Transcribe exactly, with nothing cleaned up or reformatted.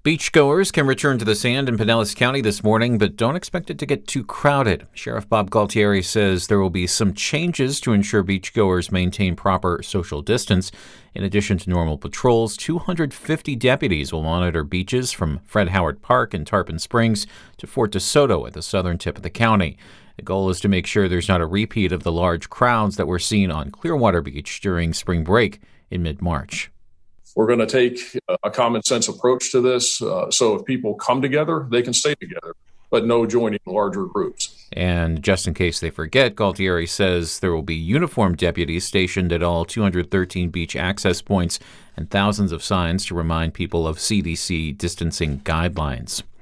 Beachgoers can return to the sand in Pinellas County this morning, but don't expect it to get too crowded. Sheriff Bob Galtieri says there will be some changes to ensure beachgoers maintain proper social distance. In addition to normal patrols, two hundred fifty deputies will monitor beaches from Fred Howard Park in Tarpon Springs to Fort DeSoto at the southern tip of the county. The goal is to make sure there's not a repeat of the large crowds that were seen on Clearwater Beach during spring break in mid-March. We're going to take a common sense approach to this. Uh, so if people come together, they can stay together, but no joining larger groups. And just in case they forget, Galtieri says there will be uniformed deputies stationed at all two hundred thirteen beach access points and thousands of signs to remind people of C D C distancing guidelines.